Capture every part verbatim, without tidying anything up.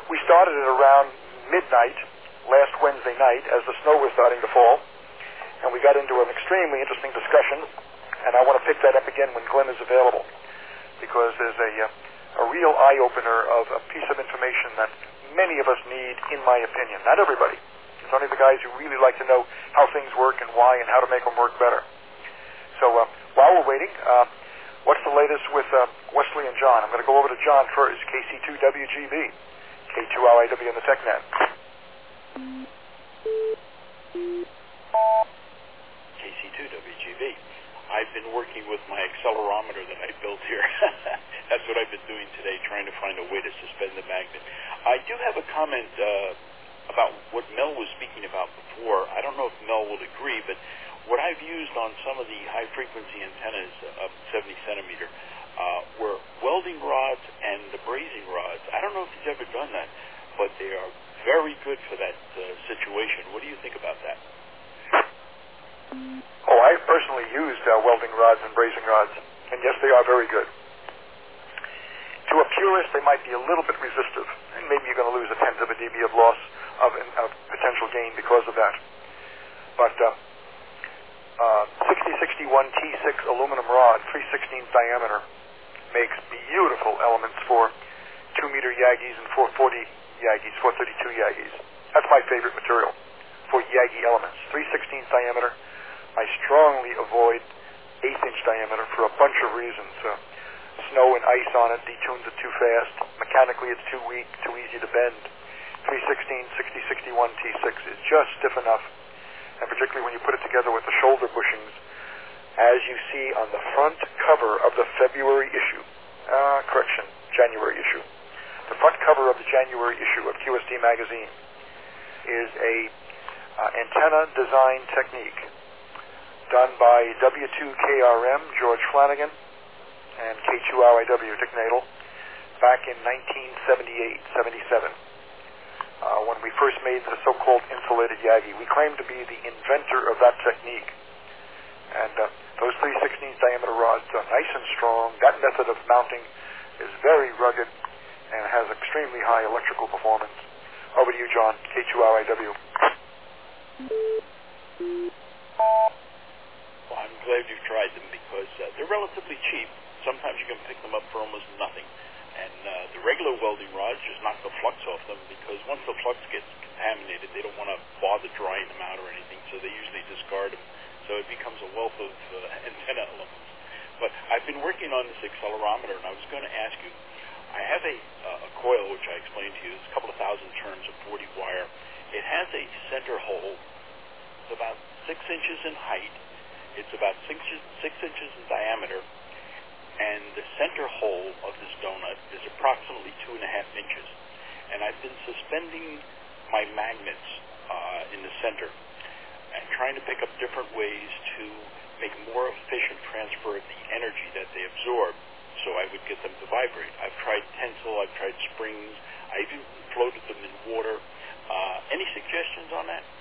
we started at around midnight last Wednesday night as the snow was starting to fall, and we got into an extremely interesting discussion, and I want to pick that up again when Glenn is available, because there's a, uh, a real eye-opener of a piece of information that many of us need, in my opinion. Not everybody. It's only the guys who really like to know how things work and why and how to make them work better. So uh, while we're waiting, uh, what's the latest with uh, Wesley and John? I'm going to go over to John first, K C two W G B, K two L I W in the TechNet. K C two W G B. I've been working with my accelerometer that I built here. That's what I've been doing today, trying to find a way to suspend the magnet. I do have a comment uh, about what Mel was speaking about before. I don't know if Mel would agree, but what I've used on some of the high-frequency antennas up seventy centimeter uh, were welding rods and the brazing rods. I don't know if he's ever done that, but they are very good for that uh, situation. What do you think about that? Oh, I've personally used uh, welding rods and brazing rods, and yes, they are very good. To a purist, they might be a little bit resistive, and maybe you're going to lose a tenth of a dB of loss of, of potential gain because of that. But uh, uh, sixty sixty-one T six aluminum rod, three sixteenths diameter, makes beautiful elements for two meter Yagis and four forty Yagis, four thirty-two Yagis. That's my favorite material for Yagi elements. three sixteenths diameter. I strongly avoid eighth inch diameter for a bunch of reasons. Uh, snow and ice on it detunes it too fast. Mechanically, it's too weak, too easy to bend. three sixteen, sixty sixty-one T six is just stiff enough, and particularly when you put it together with the shoulder bushings, as you see on the front cover of the February issue, uh, correction, January issue. The front cover of the January issue of Q S D magazine is a uh, antenna design technique done by W two K R M, George Flanagan, and K two R I W, Dick Nadel, back in nineteen seventy-eight seventy-seven, uh, when we first made the so-called insulated Yagi. We claim to be the inventor of that technique. And uh, those three sixteenths diameter rods are nice and strong. That method of mounting is very rugged and has extremely high electrical performance. Over to you, John, K two R I W. Well, I'm glad you've tried them because uh, they're relatively cheap. Sometimes you can pick them up for almost nothing. And uh, the regular welding rods just knock the flux off them because once the flux gets contaminated, they don't want to bother drying them out or anything, so they usually discard them. So it becomes a wealth of uh, antenna elements. But I've been working on this accelerometer, and I was going to ask you, I have a, uh, a coil, which I explained to you. It's a couple of thousand turns of forty wire. It has a center hole. It's about six inches in height. It's about six, six inches in diameter, and the center hole of this donut is approximately two and a half inches. And I've been suspending my magnets uh, in the center and trying to pick up different ways to make more efficient transfer of the energy that they absorb, so I would get them to vibrate. I've tried tensile, I've tried springs, I even floated them in water. Uh, any suggestions on that?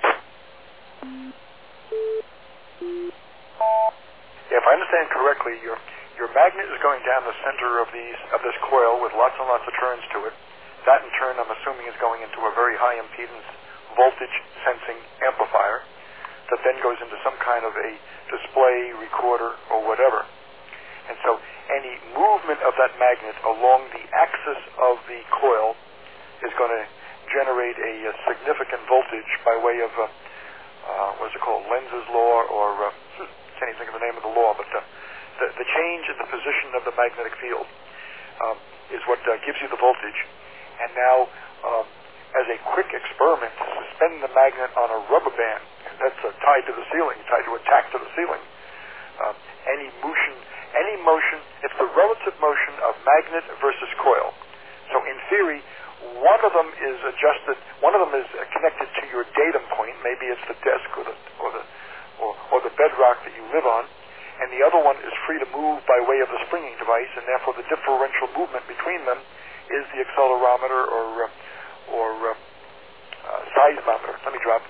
Yeah, if I understand correctly, your your magnet is going down the center of these of this coil with lots and lots of turns to it. That in turn, I'm assuming, is going into a very high impedance voltage sensing amplifier that then goes into some kind of a display, recorder, or whatever. And so any movement of that magnet along the axis of the coil is going to generate a, a significant voltage by way of, uh, uh, what's it called, Lenz's law, or uh, can't even think of the name of the law, but uh, the, the change in the position of the magnetic field um, is what uh, gives you the voltage. And now, um, as a quick experiment, suspend the magnet on a rubber band that's uh, tied to the ceiling, tied to a tack to the ceiling. Uh, any motion, any motion, it's the relative motion of magnet versus coil. So in theory, one of them is adjusted, one of them is uh, connected to your datum point, maybe it's the desk or the, or the, or, or the bedrock that you live on, and the other one is free to move by way of the springing device, and therefore the differential movement between them is the accelerometer or uh, or uh, uh, seismometer. Let me drop.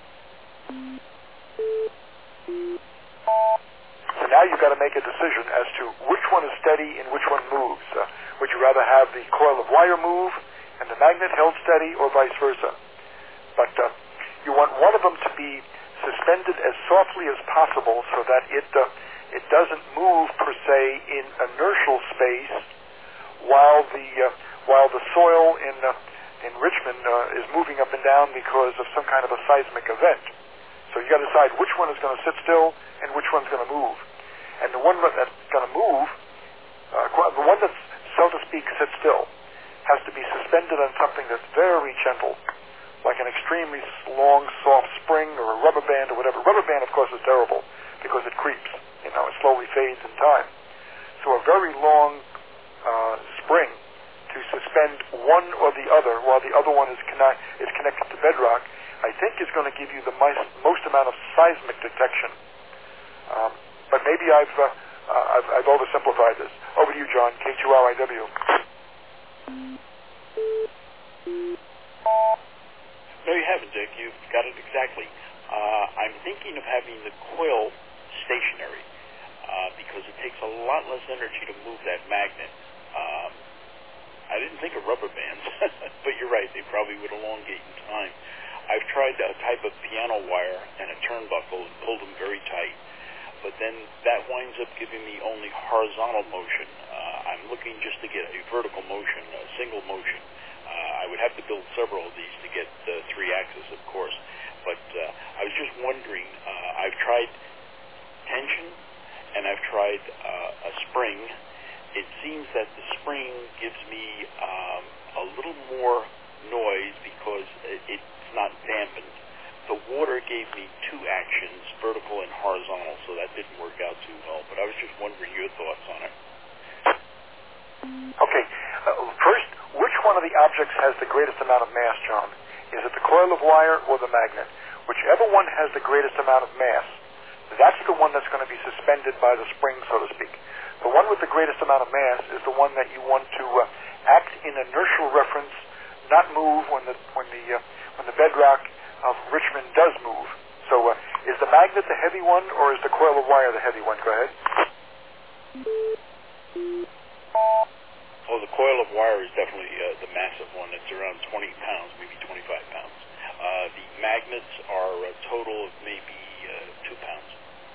So now you've got to make a decision as to which one is steady and which one moves. Uh, would you rather have the coil of wire move and the magnet held steady, or vice versa. But uh, you want one of them to be suspended as softly as possible so that it uh, it doesn't move per se in inertial space, while the uh, while the soil in uh, in Richmond uh, is moving up and down because of some kind of a seismic event. So you got to decide which one is going to sit still and which one's going to move. And the one that's going to move, uh, the one that's, so to speak, sit still, has to be suspended on something that's very gentle, like an extremely long, soft spring or a rubber band or whatever. Rubber band, of course, is terrible because it creeps. You know, it slowly fades in time. So a very long uh, spring to suspend one or the other while the other one is, conne- is connected to bedrock, I think is going to give you the most, most amount of seismic detection. Um, but maybe I've, uh, uh, I've I've oversimplified this. Over to you, John, K two R I W. No, you haven't, Dick. You've got it exactly. Uh, I'm thinking of having the coil stationary uh, because it takes a lot less energy to move that magnet. Um, I didn't think of rubber bands, but you're right. They probably would elongate in time. I've tried a type of piano wire and a turnbuckle and pulled them very tight, but then that winds up giving me only horizontal motion. Uh, I'm looking just to get a vertical motion, a single motion. Uh, I would have to build several of these to get uh, three axis, of course, but uh, I was just wondering, uh, I've tried tension and I've tried uh, a spring. It seems that the spring gives me um, a little more noise because it, it's not dampened. The water gave me two actions, vertical and horizontal, so that didn't work out too well. But I was just wondering your thoughts on it. Okay. Uh, first, which one of the objects has the greatest amount of mass, John? Is it the coil of wire or the magnet? Whichever one has the greatest amount of mass, that's the one that's going to be suspended by the spring, so to speak. The one with the greatest amount of mass is the one that you want to uh, act in inertial reference, not move when the when the uh, when the bedrock of Richmond does move. So, uh, is the magnet the heavy one, or is the coil of wire the heavy one? Go ahead. Oh, the coil of wire is definitely uh, the massive one. It's around twenty pounds, maybe twenty-five pounds. Uh, the magnets are a total of maybe uh, two pounds.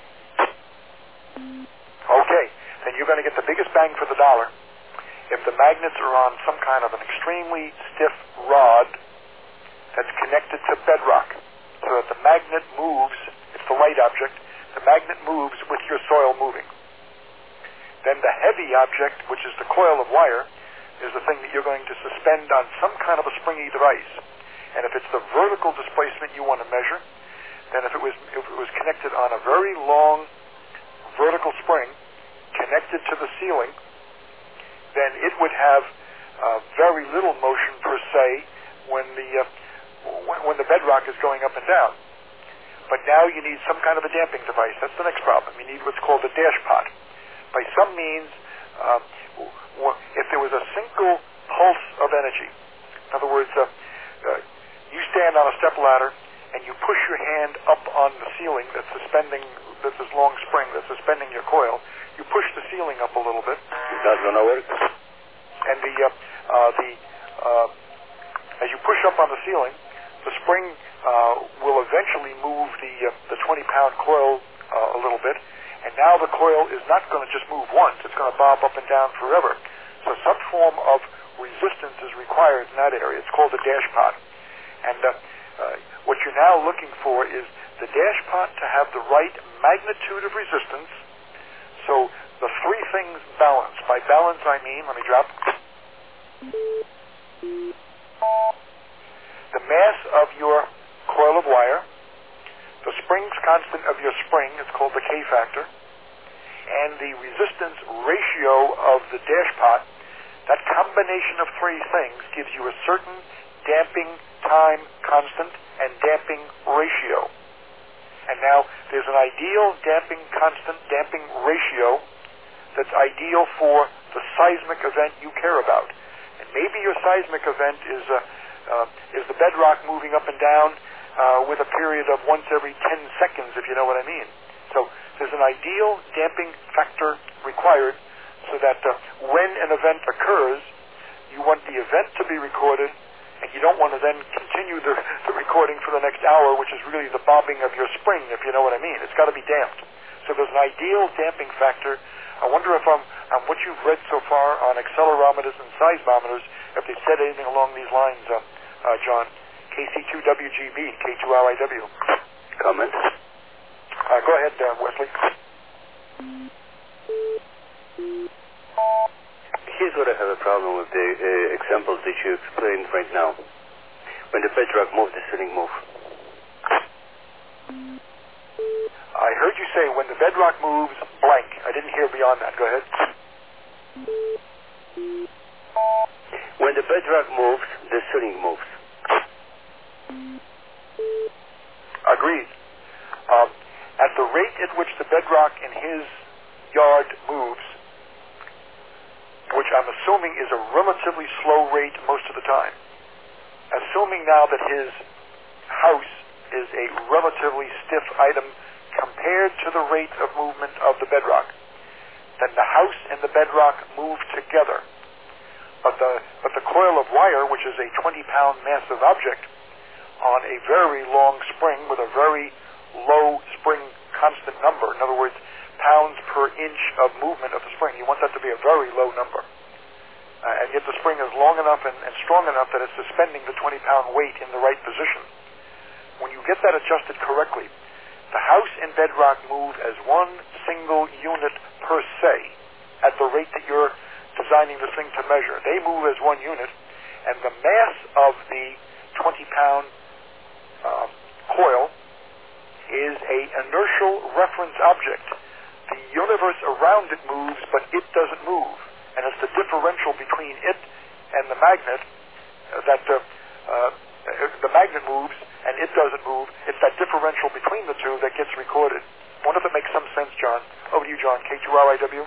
Okay, then you're going to get the biggest bang for the dollar if the magnets are on some kind of an extremely stiff rod that's connected to bedrock, so that the magnet moves. It's the light object. The magnet moves with your soil moving. Then the heavy object, which is the coil of wire, is the thing that you're going to suspend on some kind of a springy device. And if it's the vertical displacement you want to measure, then if it was if it was connected on a very long vertical spring connected to the ceiling, then it would have uh, very little motion per se when the uh, when, when the bedrock is going up and down. But now you need some kind of a damping device. That's the next problem. You need what's called a dash pot. By some means, uh, if there was a single pulse of energy, in other words, uh, uh, you stand on a step ladder and you push your hand up on the ceiling that's suspending, that's this long spring that's suspending your coil, you push the ceiling up a little bit. Not gonna work. And the, uh, uh, the, uh, as you push up on the ceiling, the spring uh, will eventually move the uh, the twenty pound coil uh, a little bit, and now the coil is not going to just move once, it's going to bob up and down forever. So some form of resistance is required in that area. It's called the dash pot. And uh, uh, what you're now looking for is the dash pot to have the right magnitude of resistance, so the three things balance. By balance I mean, let me drop, the mass of your coil of wire, the springs constant of your spring, it's called the K factor, and the resistance ratio of the dash pot. That combination of three things gives you a certain damping time constant and damping ratio. And now there's an ideal damping constant, damping ratio that's ideal for the seismic event you care about. And maybe your seismic event is uh, uh, is the bedrock moving up and down uh, with a period of once every ten seconds, if you know what I mean. So there's an ideal damping factor required so that uh, when an event occurs, you want the event to be recorded, and you don't want to then continue the, the recording for the next hour, which is really the bobbing of your spring, if you know what I mean. It's got to be damped. So there's an ideal damping factor. I wonder if um, um, what you've read so far on accelerometers and seismometers, if they said anything along these lines, uh, uh, John. K C two W G B, K two L I W. Comment? Uh, go ahead, uh, Wesley. Here's what I have a problem with the uh, examples that you explained right now. When the bedrock moves, the ceiling moves. I heard you say when the bedrock moves, blank. I didn't hear beyond that. Go ahead. When the bedrock moves, the ceiling moves. Agreed. Um, at the rate at which the bedrock in his yard moves, which I'm assuming is a relatively slow rate most of the time, assuming now that his house is a relatively stiff item compared to the rate of movement of the bedrock, then the house and the bedrock move together. But the, but the coil of wire, which is a twenty-pound massive object, on a very long spring with a very low spring constant number, in other words, pounds per inch of movement of the spring, you want that to be a very low number. Uh, and yet the spring is long enough and, and strong enough that it's suspending the twenty-pound weight in the right position. When you get that adjusted correctly, the house and bedrock move as one single unit per se at the rate that you're designing this thing to measure. They move as one unit, and the mass of the twenty-pound uh, coil is a inertial reference object. The universe around it moves, but it doesn't move. And it's the differential between it and the magnet uh, that uh, uh, the magnet moves and it doesn't move. It's that differential between the two that gets recorded. I wonder if it makes some sense, John. Over to you, John. K two L I W.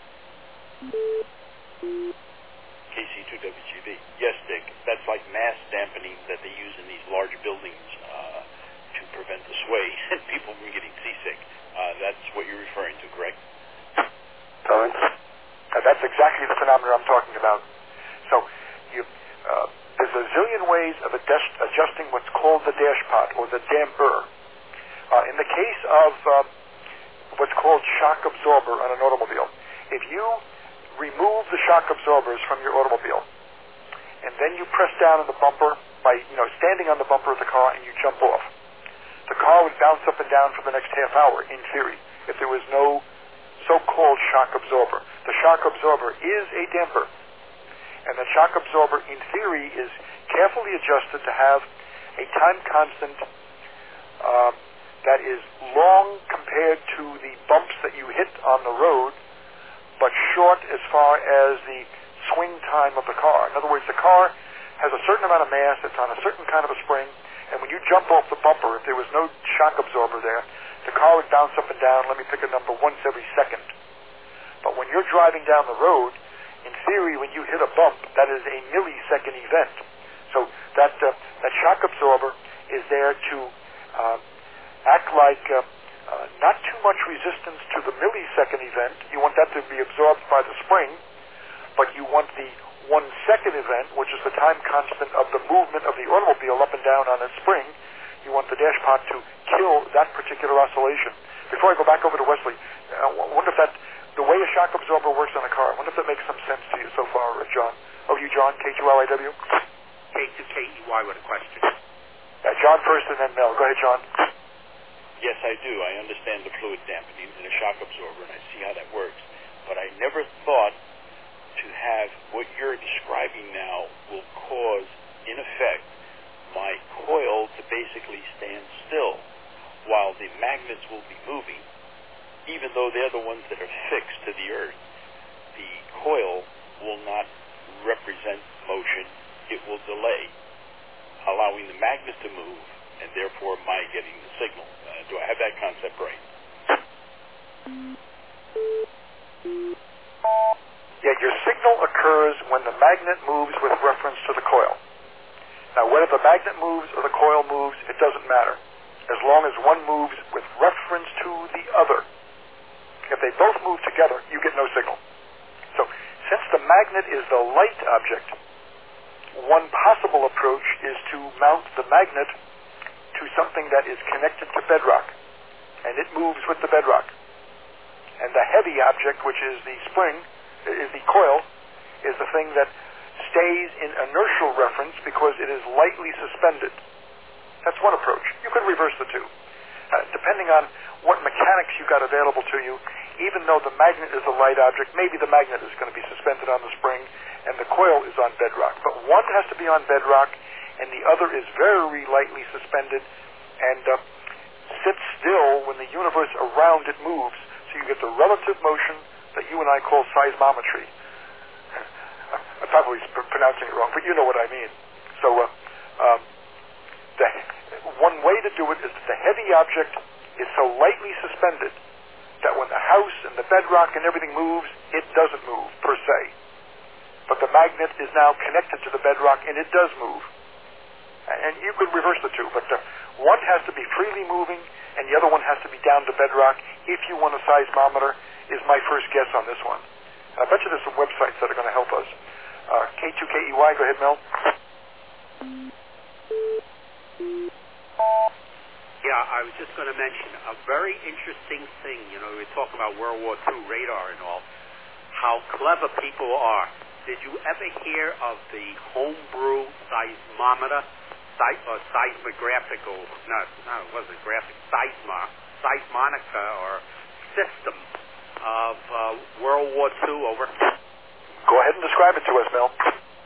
K C two W G B. Yes, Dick. That's like mass dampening that they use in these large buildings uh, to prevent the sway and people from getting seasick. Uh, that's what you're referring to, correct? Comment? Uh, that's exactly the phenomenon I'm talking about. So you, uh, there's a zillion ways of adjust, adjusting what's called the dashpot or the damper. Uh, in the case of uh, what's called shock absorber on an automobile, if you remove the shock absorbers from your automobile and then you press down on the bumper by, you know, standing on the bumper of the car and you jump off, the car would bounce up and down for the next half hour, in theory, if there was no so-called shock absorber. The shock absorber is a damper, and the shock absorber, in theory, is carefully adjusted to have a time constant uh, that is long compared to the bumps that you hit on the road, but short as far as the swing time of the car. In other words, the car has a certain amount of mass, it's on a certain kind of a spring, and when you jump off the bumper, if there was no shock absorber there, the car would bounce up and down, let me pick a number, once every second. But when you're driving down the road, in theory, when you hit a bump, that is a millisecond event. So that uh, that shock absorber is there to uh, act like uh, uh, not too much resistance to the millisecond event. You want that to be absorbed by the spring, but you want the one second event, which is the time constant of the movement of the automobile up and down on its spring. You want the dashpot to kill that particular oscillation. Before I go back over to Wesley, I wonder if that, the way a shock absorber works on a car, I wonder if that makes some sense to you so far, uh, John. Over to you, John, K two L I W. K two K E Y with a question. Uh, John first and then Mel. Go ahead, John. Yes, I do. I understand the fluid dampening and a shock absorber, and I see how that works. But I never thought to have what you're describing now will cause, in effect, my coil to basically stand still while the magnets will be moving, even though they're the ones that are fixed to the earth. The coil will not represent motion. It will delay, allowing the magnet to move, and therefore my getting the signal. Uh, do I have that concept right? Yeah, your signal occurs when the magnet moves with reference to the coil. Now, whether the magnet moves or the coil moves, it doesn't matter, as long as one moves with reference to the other. If they both move together, you get no signal. So, since the magnet is the light object, one possible approach is to mount the magnet to something that is connected to bedrock, and it moves with the bedrock. And the heavy object, which is the spring, is the coil, is the thing that stays in inertial reference because it is lightly suspended. That's one approach. You could reverse the two. Uh, depending on what mechanics you got available to you, even though the magnet is a light object, maybe the magnet is going to be suspended on the spring and the coil is on bedrock. But one has to be on bedrock and the other is very lightly suspended and uh, sits still when the universe around it moves. So you get the relative motion that you and I call seismometry. I'm probably pr- pronouncing it wrong, but you know what I mean. So uh, um, the, one way to do it is that the heavy object is so lightly suspended that when the house and the bedrock and everything moves, it doesn't move per se. But the magnet is now connected to the bedrock and it does move. And you could reverse the two, but uh, one has to be freely moving and the other one has to be down to bedrock if you want a seismometer, is my first guess on this one. And I bet you there's some websites that are going to help us. Uh, K two K E Y, go ahead, Mel. Yeah, I was just going to mention a very interesting thing. You know, we talk about World War Two radar and all, how clever people are. Did you ever hear of the homebrew seismometer, si- or seismographical, no, no, it wasn't graphic, seisma, seismonica or system of uh, World War Two, over? Go ahead and describe it to us, Mel.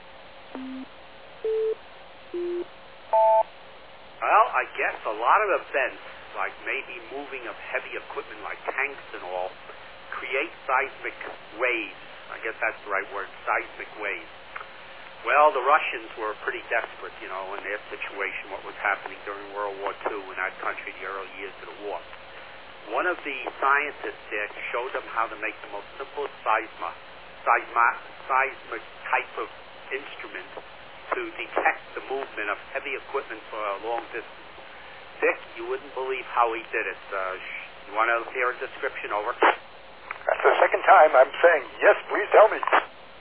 Well, I guess a lot of events, like maybe moving of heavy equipment like tanks and all, create seismic waves. I guess that's the right word, seismic waves. Well, the Russians were pretty desperate, you know, in their situation, what was happening during World War Two in that country, the early years of the war. One of the scientists there showed them how to make the most simplest seisma, seisma, seismic type of instrument to detect the movement of heavy equipment for a long distance. Dick, you wouldn't believe how he did it. Uh, you want to hear a description? Over. That's the second time I'm saying, yes, please tell me.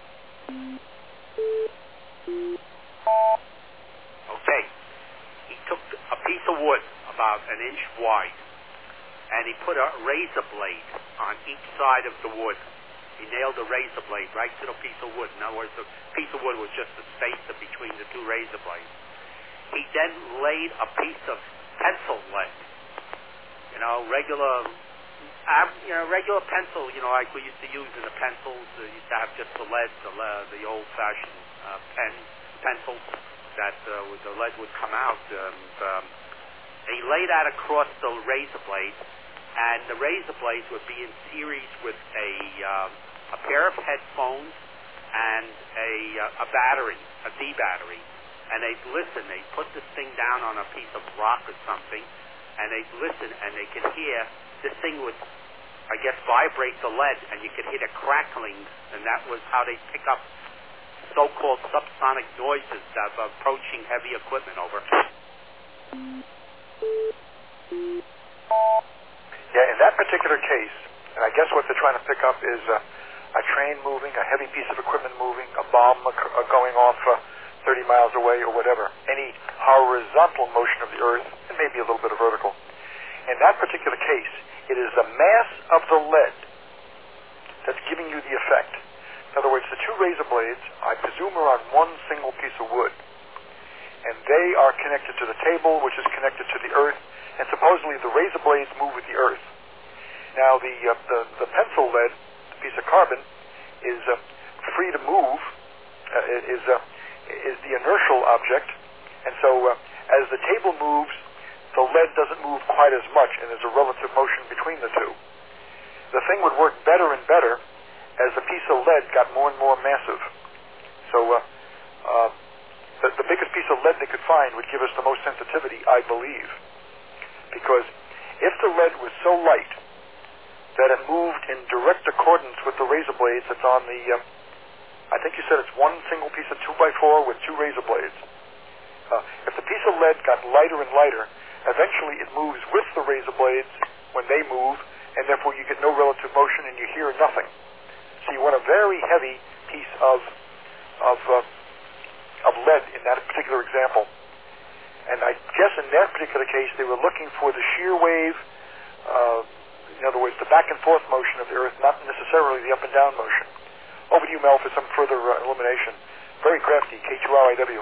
Okay. He took a piece of wood about an inch wide, and he put a razor blade on each side of the wood. He nailed the razor blade right to the piece of wood. In other words, the piece of wood was just the spacer between the two razor blades. He then laid a piece of pencil lead, you know, regular, you know, regular pencil, you know, like we used to use in the pencils. Uh, used to have just the lead, the, lead, the old-fashioned uh, pen pencils that uh, with the lead would come out. And um, he laid that across the razor blade, and the razor blades would be in series with a um, a pair of headphones and a uh, a battery, a D battery, and they'd listen. They'd put this thing down on a piece of rock or something, and they'd listen, and they could hear this thing would, I guess, vibrate the lead, and you could hear the crackling, and that was how they pick up so-called subsonic noises of approaching heavy equipment. Over. Yeah, in that particular case, and I guess what they're trying to pick up is uh, a train moving, a heavy piece of equipment moving, a bomb uh, going off uh, thirty miles away or whatever. Any horizontal motion of the Earth, and maybe a little bit of vertical. In that particular case, it is the mass of the lead that's giving you the effect. In other words, the two razor blades, I presume, are on one single piece of wood. And they are connected to the table, which is connected to the Earth, and supposedly the razor blades move with the Earth. Now, the uh, the, the pencil lead, the piece of carbon, is uh, free to move, uh, is uh, is the inertial object, and so uh, as the table moves, the lead doesn't move quite as much, and there's a relative motion between the two. The thing would work better and better as the piece of lead got more and more massive. So uh, uh, the, the biggest piece of lead they could find would give us the most sensitivity, I believe. Because if the lead was so light that it moved in direct accordance with the razor blades that's on the, uh, I think you said it's one single piece of two by four with two razor blades. Uh, if the piece of lead got lighter and lighter, eventually it moves with the razor blades when they move, and therefore you get no relative motion and you hear nothing. So you want a very heavy piece of of uh, of lead in that particular example. And I guess in that particular case, they were looking for the shear wave, uh, in other words, the back and forth motion of the Earth, not necessarily the up and down motion. Over to you, Mel, for some further uh, illumination. Very crafty, K two R I W.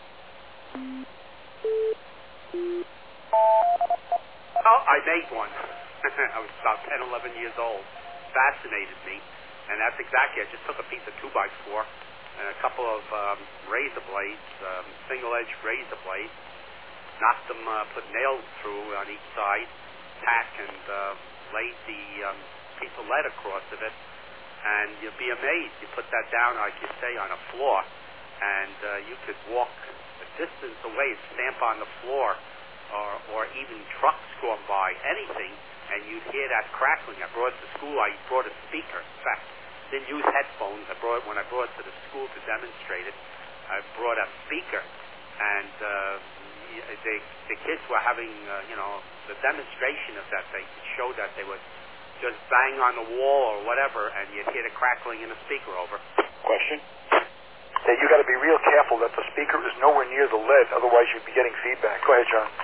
Oh, I made one. I was about ten, eleven years old. Fascinated me. And that's exactly, I just took a piece of two by four and a couple of um, razor blades, um, single-edge razor blades, knocked them, uh, put nails through on each side, tack, and uh, laid the um, piece of lead across of it. And you'd be amazed. You put that down, like you say, on a floor, and uh, you could walk a distance away and stamp on the floor, or, or even trucks going by, anything, and you'd hear that crackling. I brought it to school. I brought a speaker. In fact, didn't use headphones. I brought when I brought it to the school to demonstrate it. I brought a speaker, and uh, the the kids were having, uh, you know, the demonstration of that thing to show that they would just bang on the wall or whatever, and you'd hear the crackling in the speaker over. Question? Yeah, you got to be real careful that the speaker is nowhere near the lead, otherwise you'd be getting feedback. Go ahead, John.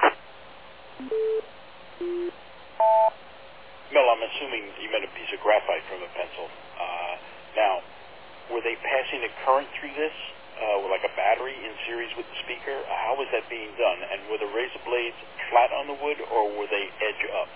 Mel, I'm assuming you meant a piece of graphite from a pencil. Uh, now, were they passing a current through this, uh, with like a battery in series with the speaker? Uh, how was that being done? And were the razor blades flat on the wood, or were they edge up?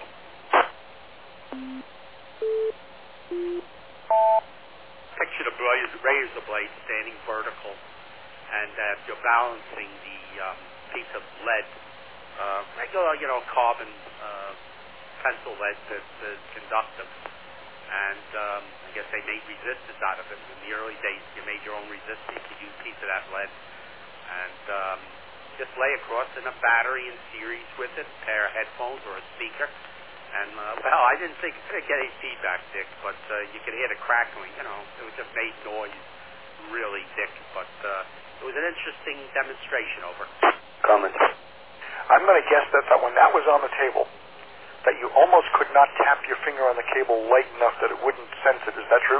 Picture the razor blade standing vertical, and uh, you're balancing the um, piece of lead, uh, regular, you know, carbon uh, pencil lead that's uh, conductive. And um, I guess they made resistors out of it. In the early days, you made your own resistor. You could use a piece of that lead and um, just lay across in a battery in series with it, a pair of headphones or a speaker. And, uh, well, I didn't think I could get any feedback, Dick, but uh, you could hear the crackling. You know, it was just made noise, really, Dick. But uh, it was an interesting demonstration over. Comment. I'm going to guess that, that when that was on the table, that you almost could not tap your finger on the cable light enough that it wouldn't sense it. Is that true?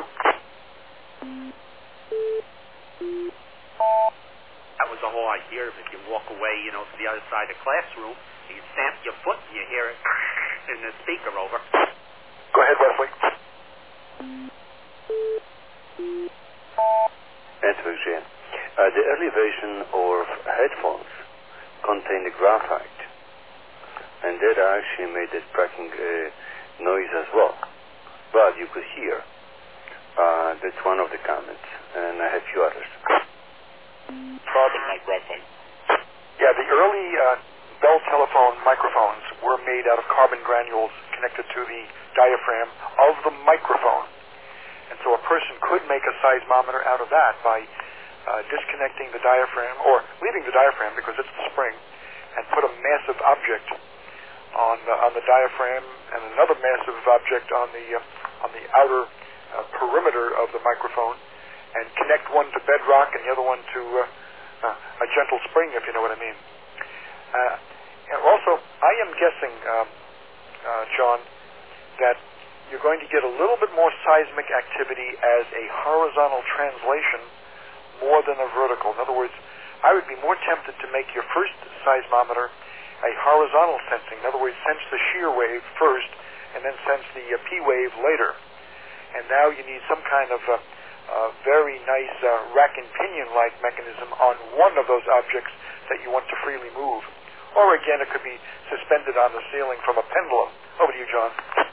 That was the whole idea of it. You walk away, you know, to the other side of the classroom, and you stamp your foot, and you hear it in the speaker over. Go ahead, Wesley. Answer again. Uh, the early version of headphones contained graphite, and that actually made that cracking uh, noise as well. But you could hear. Uh, that's one of the comments, and I have a few others. Carbon, not graphite. Yeah, the early uh, Bell telephone microphones were made out of carbon granules connected to the diaphragm of the microphone. And so a person could make a seismometer out of that by uh, disconnecting the diaphragm, or leaving the diaphragm because it's the spring, and put a massive object on the, on the diaphragm and another massive object on the uh, on the outer uh, perimeter of the microphone, and connect one to bedrock and the other one to uh, uh, a gentle spring, if you know what I mean. Uh, and also, I am guessing, um, uh, John, that you're going to get a little bit more seismic activity as a horizontal translation more than a vertical. In other words, I would be more tempted to make your first seismometer a horizontal sensing. In other words, sense the shear wave first and then sense the uh, P wave later. And now you need some kind of uh, uh, very nice uh, rack and pinion-like mechanism on one of those objects that you want to freely move. Or again, it could be suspended on the ceiling from a pendulum. Over to you, John.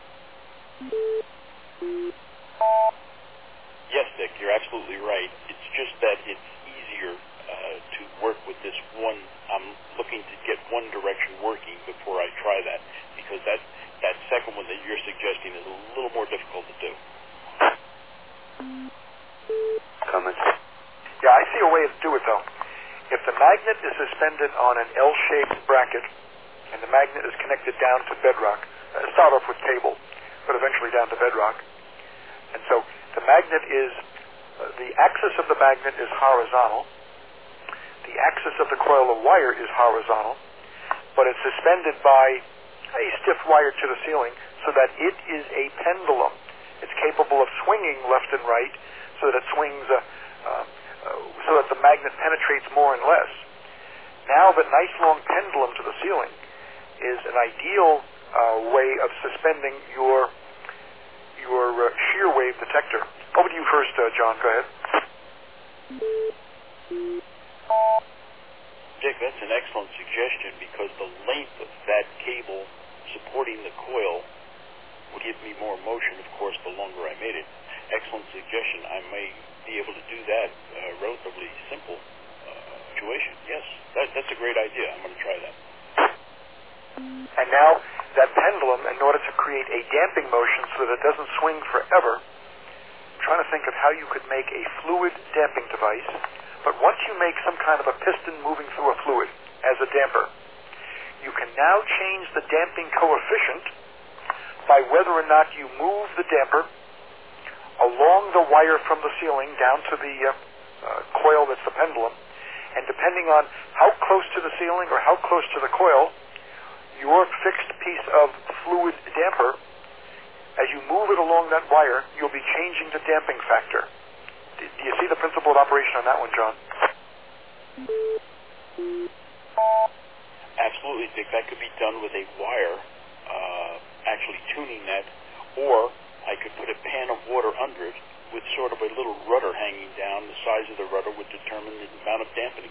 Yes, Dick, you're absolutely right. It's just that it's easier uh, to work with this one. I'm looking to get one direction working before I try that, because that, that second one that you're suggesting is a little more difficult to do. Comment. Yeah, I see a way to do it, though. If the magnet is suspended on an L-shaped bracket, and the magnet is connected down to bedrock, uh, start off with cable, but eventually down to bedrock. And so the magnet is, uh, the axis of the magnet is horizontal. The axis of the coil of wire is horizontal, but it's suspended by a stiff wire to the ceiling so that it is a pendulum. It's capable of swinging left and right so that it swings uh, uh, uh, so that the magnet penetrates more and less. Now the nice long pendulum to the ceiling is an ideal uh, way of suspending your your uh, shear wave detector. Over to you first, uh, John. Go ahead. Dick, that's an excellent suggestion because the length of that cable supporting the coil would give me more motion, of course, the longer I made it. Excellent suggestion. I may be able to do that uh, relatively simple uh, situation. Yes, that, that's a great idea. I'm going to try that. And now that pendulum, in order to create a damping motion so that it doesn't swing forever, I'm trying to think of how you could make a fluid damping device. But once you make some kind of a piston moving through a fluid as a damper, you can now change the damping coefficient by whether or not you move the damper along the wire from the ceiling down to the uh, uh, coil that's the pendulum, and depending on how close to the ceiling or how close to the coil, your fixed piece of fluid damper, as you move it along that wire, you'll be changing the damping factor. Do, do you see the principle of operation on that one, John? Absolutely, Dick. That could be done with a wire, uh, actually tuning that, or I could put a pan of water under it with sort of a little rudder hanging down. The size of the rudder would determine the amount of dampening.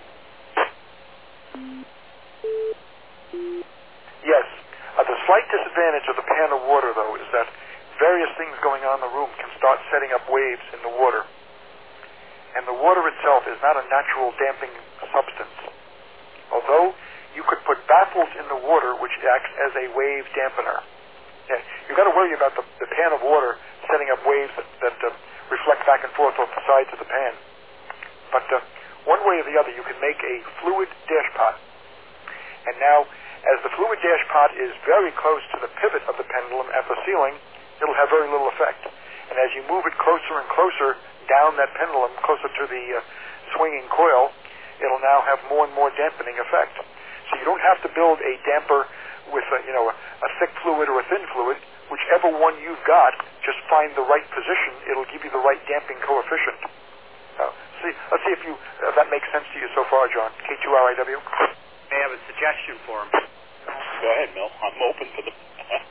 Yes. Uh, the slight disadvantage of the pan of water, though, is that various things going on in the room can start setting up waves in the water. And the water itself is not a natural damping substance. Although you could put baffles in the water which acts as a wave dampener. Yeah, you've got to worry about the, the pan of water setting up waves that, that uh, reflect back and forth off the sides of the pan. But uh, one way or the other, you can make a fluid dashpot. And now, as the fluid dashpot is very close to the pivot of the pendulum at the ceiling, it'll have very little effect. And as you move it closer and closer down that pendulum, closer to the uh, swinging coil, it'll now have more and more dampening effect. So you don't have to build a damper with a, you know, a, a thick fluid or a thin fluid. Whichever one you've got, just find the right position. It'll give you the right damping coefficient. Uh, see, let's see if you uh, that makes sense to you so far, John. K two R I W. May I have a suggestion for him? Go ahead, Mel. I'm open for the...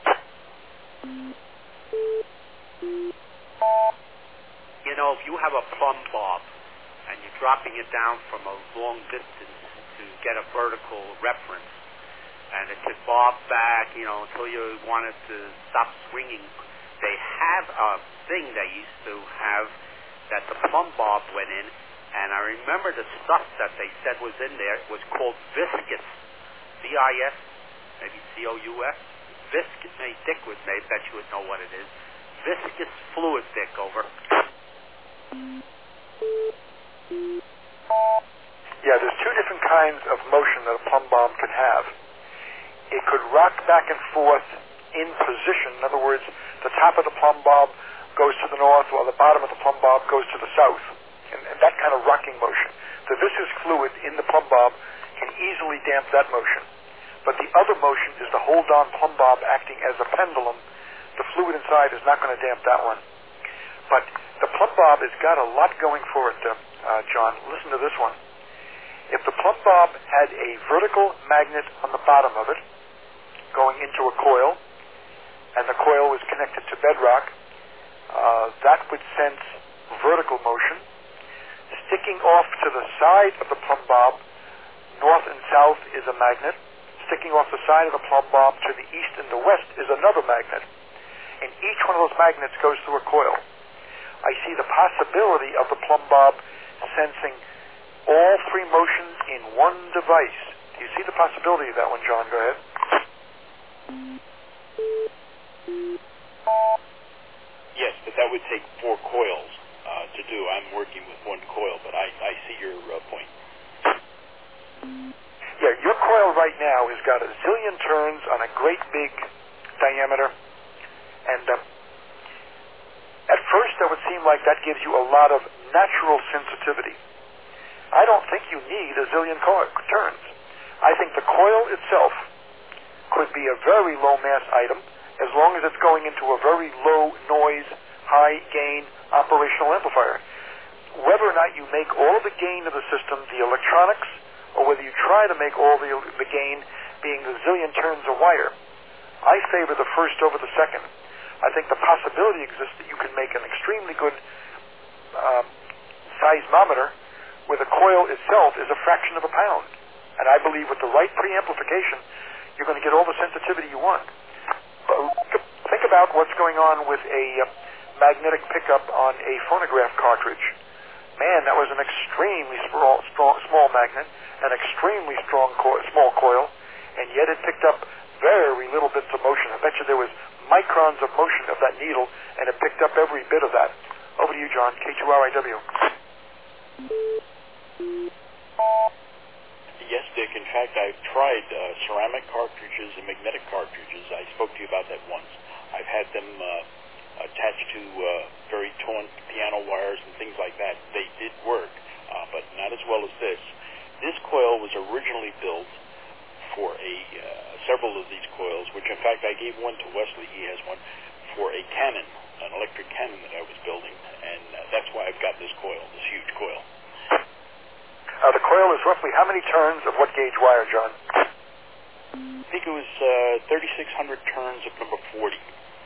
You know, if you have a plumb bob and you're dropping it down from a long distance to get a vertical reference, and it could bob back, you know, until you want it to stop swinging, they have a thing they used to have that the plumb bob went in, and I remember the stuff that they said was in there was called viscous, V I S, maybe C O U S, viscous. Maybe Dick would, maybe bet you would know what it is. Viscous fluid, Dick, over. Yeah, there's two different kinds of motion that a plumb bob can have. It could rock back and forth in position. In other words, the top of the plumb bob goes to the north while the bottom of the plumb bob goes to the south. And, and that kind of rocking motion. The viscous fluid in the plumb bob can easily damp that motion. But the other motion is the hold-on plumb bob acting as a pendulum. The fluid inside is not going to damp that one. But the plumb bob has got a lot going for it, uh, uh, John. Listen to this one. If the plumb bob had a vertical magnet on the bottom of it, going into a coil, and the coil was connected to bedrock, uh, that would sense vertical motion. Sticking off to the side of the plumb bob, north and south, is a magnet. Sticking off the side of the plumb bob to the east and the west is another magnet. And each one of those magnets goes through a coil. I see the possibility of the plumb bob sensing all three motions in one device. Do you see the possibility of that one, John? Go ahead. Yes, but that would take four coils uh, to do. I'm working with one coil, but I, I see your uh, point. Yeah, your coil right now has got a zillion turns on a great big diameter, and uh, at first that would seem like that gives you a lot of natural sensitivity. I don't think you need a zillion co- turns. I think the coil itself could be a very low mass item as long as it's going into a very low noise, high gain operational amplifier. whether or not you make all of the gain of the system, the electronics, or whether you try to make all the, the gain being the zillion turns of wire. I favor the first over the second. I think the possibility exists that you can make an extremely good um, seismometer where the coil itself is a fraction of a pound. And I believe with the right preamplification, you're going to get all the sensitivity you want. But think about what's going on with a uh, magnetic pickup on a phonograph cartridge. Man, that was an extremely small, strong, small magnet, an extremely strong co- small coil, and yet it picked up very little bits of motion. I bet you there was microns of motion of that needle, and it picked up every bit of that. Over to you, John, K two R I W. Yes, Dick. In fact, I've tried uh, ceramic cartridges and magnetic cartridges. I spoke to you about that once. I've had them uh, attached to uh, very torn piano wires and things like that. They did work, uh, but not as well as this. This coil was originally built for a uh, several of these coils, which in fact I gave one to Wesley. He has one for a cannon, an electric cannon that I was building, and uh, that's why I've got this coil, this huge coil. Uh, the coil is roughly how many turns of what gauge wire, John? I think it was uh, thirty-six hundred turns of number forty.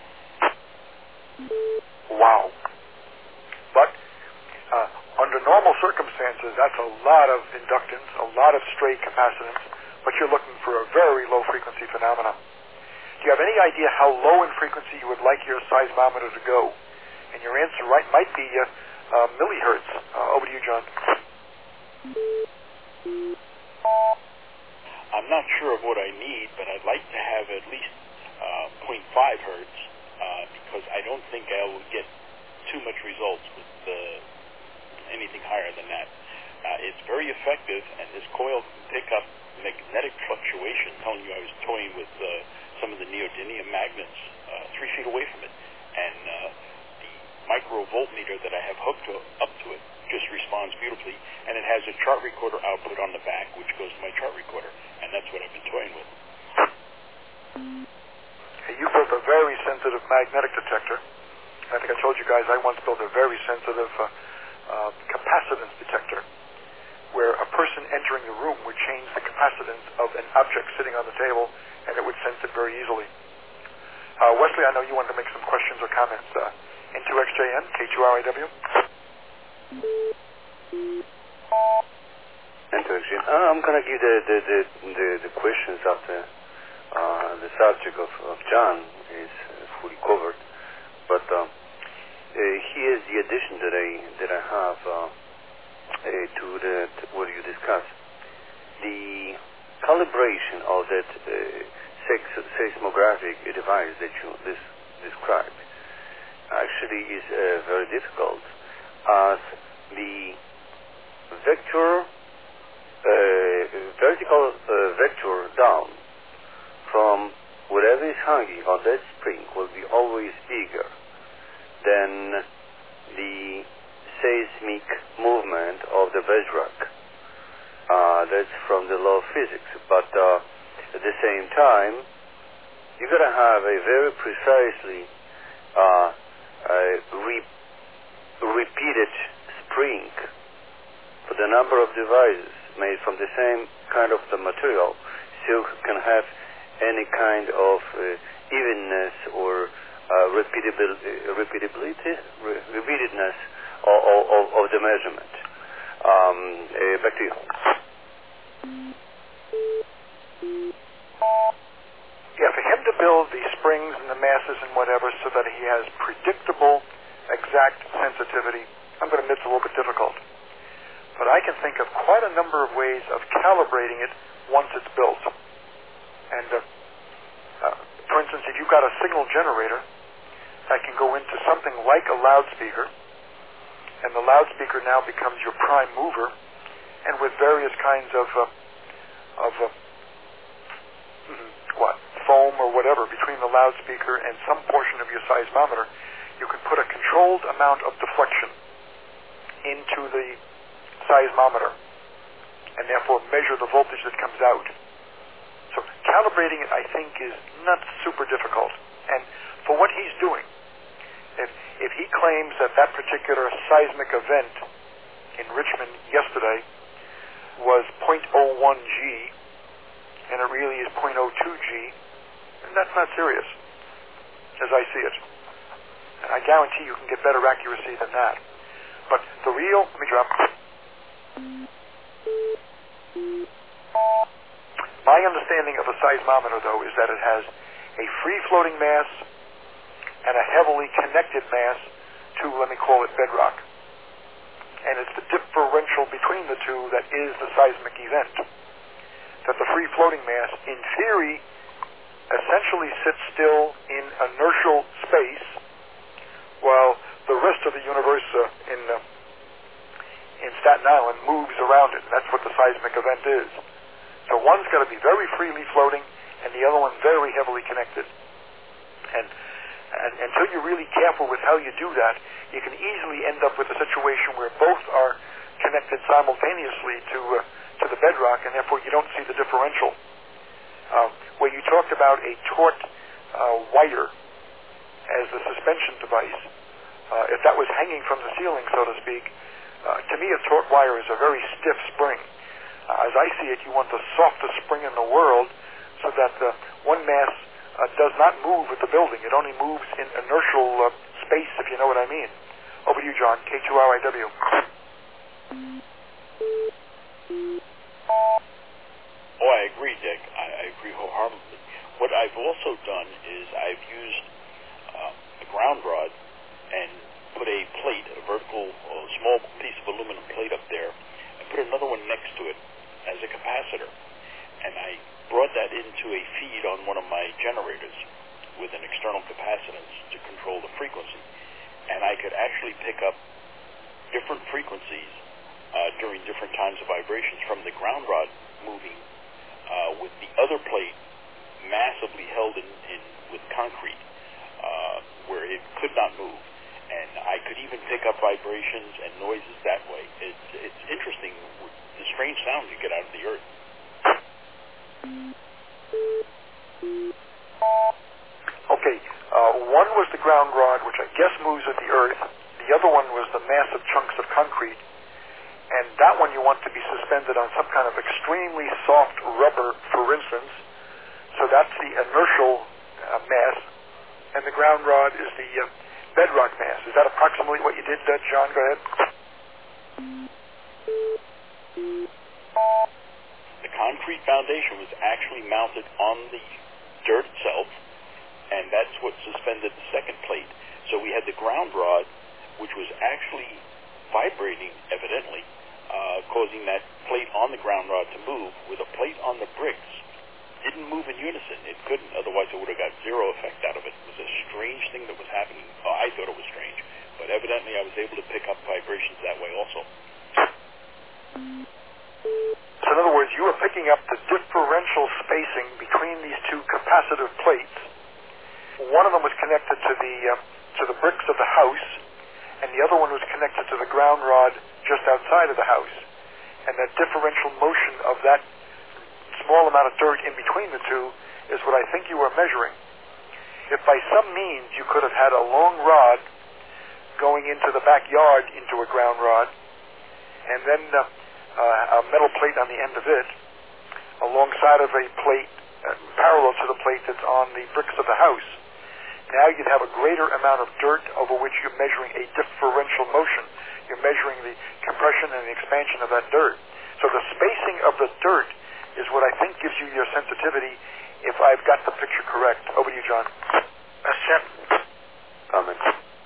Wow. But uh, under normal circumstances, that's a lot of inductance, a lot of stray capacitance, but you're looking for a very low frequency phenomenon. Do you have any idea how low in frequency you would like your seismometer to go? And your answer right might be uh, uh, millihertz. Uh, over to you, John. I'm not sure of what I need, but I'd like to have at least uh, zero point five hertz uh, because I don't think I will get too much results with uh, anything higher than that. Uh, it's very effective, and this coil can pick up magnetic fluctuation. Telling you I was toying with uh, some of the neodymium magnets uh, three feet away from it, and uh, the microvoltmeter that I have hooked to, up to it just responds beautifully, and it has a chart recorder output on the back, which goes to my chart recorder, and that's what I've been toying with. You built a very sensitive magnetic detector. I think I told you guys I once built a very sensitive uh, uh, capacitance detector, where a person entering the room would change the capacitance of an object sitting on the table, and it would sense it very easily. Uh, Wesley, I know you wanted to make some questions or comments. Uh, N two X J N, K two R I W. N two X J N. Uh, I'm going to give the, the, the, the, the questions after uh, the subject of, of John is fully covered. But uh, uh, here's the addition that I, that I have uh, uh, to, the, to what you discussed. The calibration of that uh, seismographic device that you this, described actually is uh, very difficult, as the vector, uh, vertical uh, vector down from whatever is hanging on that spring will be always bigger than the seismic movement of the bedrock. Uh, that's from the law of physics. But uh, at the same time, you got to have a very precisely uh, uh, re- repeated spring for the number of devices made from the same kind of the material, so you can have any kind of uh, evenness or uh, repeatabil- uh, repeatability, re- repeatedness of, of, of the measurement. Um, uh, back to you. Yeah, for him to build the springs and the masses and whatever so that he has predictable, exact sensitivity, I'm going to admit it's a little bit difficult. But I can think of quite a number of ways of calibrating it once it's built. And, uh, uh, for instance, if you've got a signal generator that can go into something like a loudspeaker, and the loudspeaker now becomes your prime mover, and with various kinds of, uh, of uh, what, foam or whatever between the loudspeaker and some portion of your seismometer, you can put a controlled amount of deflection into the seismometer and therefore measure the voltage that comes out. So calibrating it, I think, is not super difficult. And for what he's doing, if, if he claims that that particular seismic event in Richmond yesterday was zero point zero one G, and it really is zero point zero two G, and that's not serious, as I see it. And I guarantee you can get better accuracy than that. But the real, let me drop. My understanding of a seismometer, though, is that it has a free-floating mass and a heavily connected mass to, let me call it, bedrock. And it's the differential between the two that is the seismic event. That the free-floating mass, in theory, essentially sits still in inertial space, while the rest of the universe uh, in uh, in Staten Island moves around it. That's what the seismic event is. So one's got to be very freely floating, and the other one very heavily connected. And, and until you're really careful with how you do that, you can easily end up with a situation where both are connected simultaneously to uh, to the bedrock, and therefore you don't see the differential. Um, where you talked about a taut uh, wire as the suspension device, uh, if that was hanging from the ceiling, so to speak, uh, to me a taut wire is a very stiff spring. Uh, as I see it, you want the softest spring in the world so that uh, one mass uh, does not move with the building. It only moves in inertial uh, space, if you know what I mean. Over to you, John, K two R I W. Oh, I agree, Dick. I, I agree wholeheartedly. What I've also done is I've used uh, a ground rod and put a plate, a vertical, a small piece of aluminum plate up there, and put another one next to it as a capacitor. And I brought that into a feed on one of my generators with an external capacitance to control the frequency. And I could actually pick up different frequencies uh, during different times of vibrations from the ground rod moving uh, with the other plate massively held in, in with concrete uh, where it could not move. And I could even pick up vibrations and noises that way. It's, it's interesting, the strange sounds you get out of the earth. Okay, uh, one was the ground rod, which I guess moves with the earth. The other one was the massive chunks of concrete. And that one you want to be suspended on some kind of extremely soft rubber, for instance. So that's the inertial uh, mass. And the ground rod is the uh, bedrock mass. Is that approximately what you did, uh, John? Go ahead. The concrete foundation was actually mounted on the dirt itself, and that's what suspended the second plate. So we had the ground rod, which was actually vibrating, evidently, uh, causing that plate on the ground rod to move, with a plate on the bricks. Didn't move in unison. It couldn't, otherwise it would have got zero effect out of it. It was a strange thing that was happening. Oh, I thought it was strange, but evidently I was able to pick up vibrations that way also. So in other words, you were picking up the differential spacing between these two capacitive plates. One of them was connected to the uh, to the bricks of the house, and the other one was connected to the ground rod just outside of the house. And that differential motion of that small amount of dirt in between the two is what I think you were measuring. If by some means you could have had a long rod going into the backyard into a ground rod, and then uh, uh, a metal plate on the end of it, alongside of a plate uh, parallel to the plate that's on the bricks of the house, now you'd have a greater amount of dirt over which you're measuring a differential motion. You're measuring the compression and the expansion of that dirt. So the spacing of the dirt is what I think gives you your sensitivity, if I've got the picture correct. Over to you, John. That's Chef. Comment.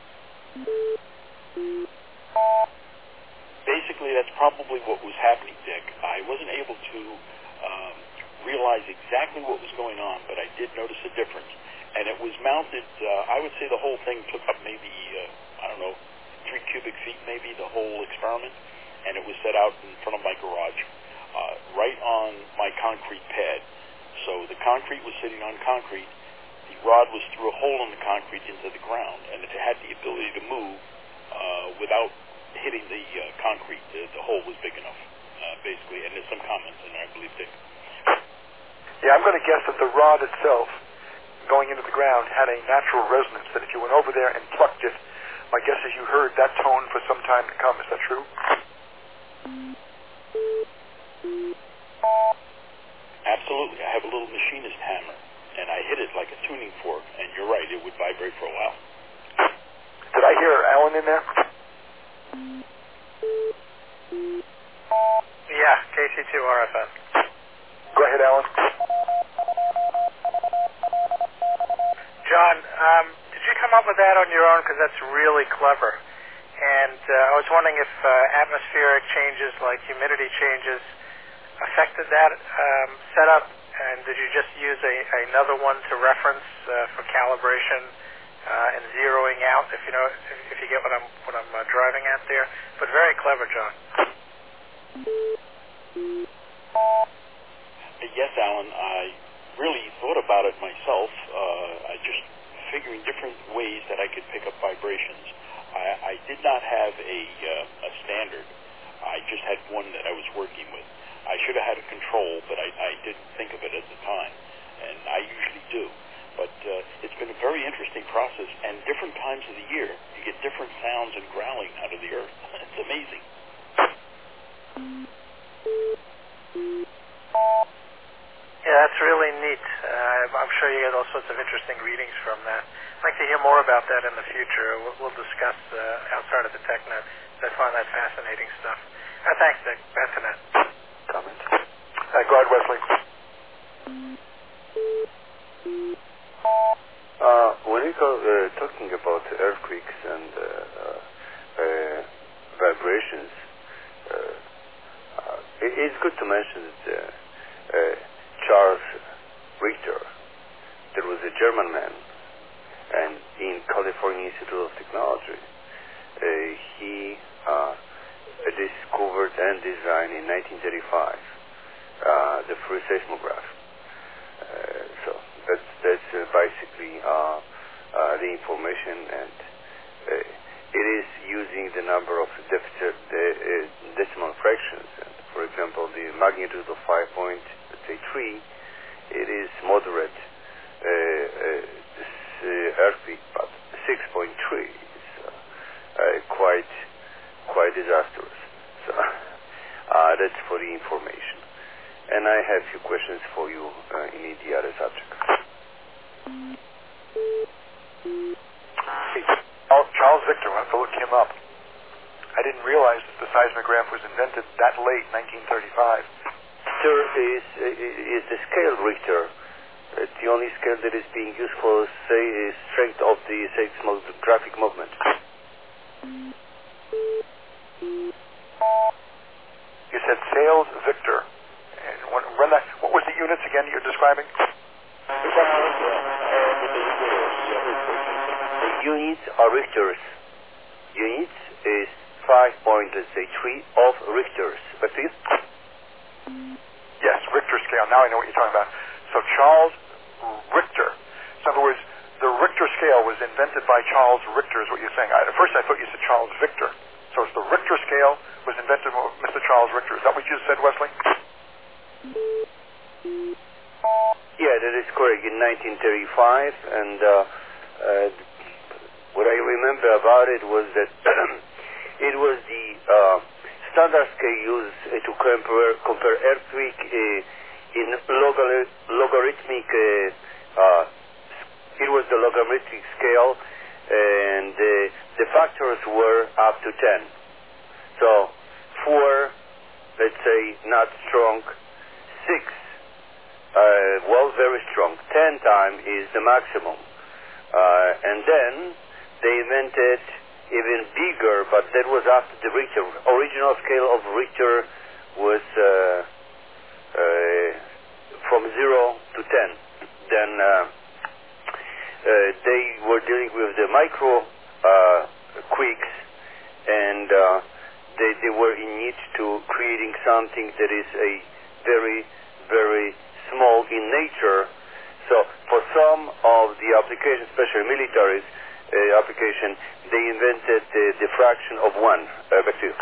Basically, that's probably what was happening, Dick. I wasn't able to um, realize exactly what was going on, but I did notice a difference. And it was mounted, uh, I would say the whole thing took up maybe, uh, I don't know, three cubic feet maybe, the whole experiment. And it was set out in front of my garage, uh, right on my concrete pad. So the concrete was sitting on concrete. The rod was through a hole in the concrete into the ground, and it had the ability to move uh, without hitting the uh, concrete. The, the hole was big enough, uh, basically. And there's some comments in there, I believe, Dick. Yeah, I'm going to guess that the rod itself, going into the ground, had a natural resonance, that if you went over there and plucked it, my guess is you heard that tone for some time to come. Is that true? Absolutely. I have a little machinist hammer, and I hit it like a tuning fork, and you're right, it would vibrate for a while. Did I hear Alan in there? Yeah, K C two R F S. Go ahead, Alan. John, um, did you come up with that on your own? Because that's really clever. And uh, I was wondering if uh, atmospheric changes like humidity changes affected that um, setup, and did you just use a, another one to reference uh, for calibration uh, and zeroing out, if you know, if, if you get what I'm what I'm uh, driving at there? But very clever, John. Yes, Alan, I really thought about it myself. Uh, I just figuring different ways that I could pick up vibrations. I, I did not have a, uh, a standard. I just had one that I was working with. I should have had a control, but I, I didn't think of it at the time, and I usually do. But uh, it's been a very interesting process, and different times of the year, you get different sounds and growling out of the earth. It's amazing. Yeah, that's really neat. Uh, I'm sure you get all sorts of interesting readings from that. I'd like to hear more about that in the future. We'll, we'll discuss uh, outside of the TechNet. I find that fascinating stuff. Uh, thanks, Dick. Back to that. Comment. Uh, go ahead, Wesley. Uh, when we go uh, talking about earthquakes and uh, uh, uh, vibrations, uh, uh, it, it's good to mention that uh, uh, Charles Richter, there was a German man, and in California Institute of Technology, uh, he uh, discovered and designed in nineteen thirty-five uh, the first seismograph. Uh, so that's that's uh, basically uh, uh, the information, and uh, it is using the number of deficit, uh, decimal fractions. And for example, the magnitude of five point let's say three, it is moderate uh, uh, this, uh, earthquake, but six point three is uh, uh, quite quite disastrous. So uh, that's for the information. And I have a few questions for you uh, in the other subject. Oh, Charles Richter, I have to look him up. I didn't realize that the seismograph was invented that late, nineteen thirty-five. Richter is, is the scale Richter. It's the only scale that is being used for, say, strength of the seismographic movement. You said Sales Victor. And when, run that, what was the units again you're describing? The units are Richters. Units is five point let's say three of Richters. But please? Yes, Richter scale. Now I know what you're talking about. So Charles Richter. In other words, the Richter scale was invented by Charles Richter is what you're saying. I, at first I thought you said Charles Victor. So it's the Richter scale was invented by Mister Charles Richter. Is that what you said, Wesley? Yeah, that is correct. In nineteen thirty-five, and uh, uh, what I remember about it was that it was the uh, standard scale used uh, to compare, compare earthquake uh, in logar- logarithmic. Uh, uh, it was the logarithmic scale, and uh, the factors were up to ten. So four, let's say, not strong. Six, uh, well, very strong. Ten times is the maximum. Uh, and then they invented even bigger, but that was after the Richter. Original scale of Richter was uh, uh, from zero to ten. Then uh, uh, they were dealing with the micro uh, quakes, and uh, they, they were in need to creating something that is a very, very small in nature. So for some of the applications, especially military uh, application, they invented the, the fraction of one. Uh, back to you.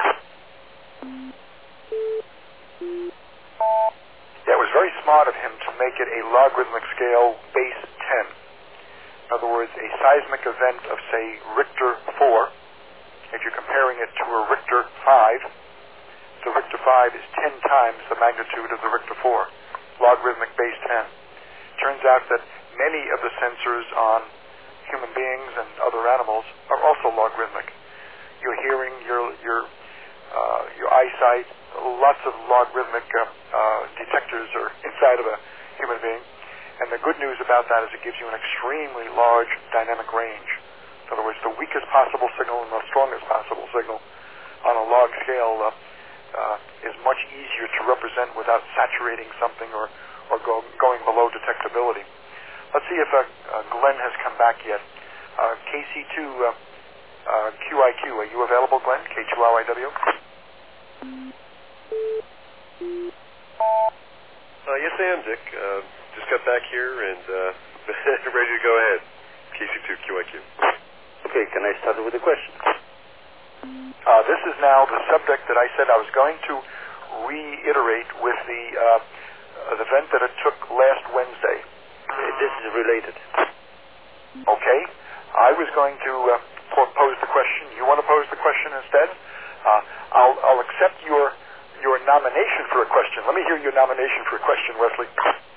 Yeah, it was very smart of him to make it a logarithmic scale base ten. In other words, a seismic event of, say, Richter four, if you're comparing it to a Richter five, the Richter five is ten times the magnitude of the Richter four. logarithmic base ten. Turns out that many of the sensors on human beings and other animals are also logarithmic. Your hearing, your your uh, your eyesight, lots of logarithmic uh, uh, detectors are inside of a human being. And the good news about that is it gives you an extremely large dynamic range. In other words, the weakest possible signal and the strongest possible signal on a log scale uh, uh, is much easier to represent without saturating something or, or go, going below detectability. Let's see if uh, uh, Glenn has come back yet. Uh, K C two uh, uh, Q I Q, are you available, Glenn? K two L I W? Uh, yes, I am, Dick. Uh, just got back here and uh, ready to go ahead. K C two Q I Q. Okay, can I start with the question? Uh, this is now the subject that I said I was going to reiterate with the uh, the event that it took last Wednesday. Uh, this is related. Okay. I was going to uh, pose the question. You want to pose the question instead? Uh, I'll, I'll accept your your nomination for a question. Let me hear your nomination for a question, Wesley.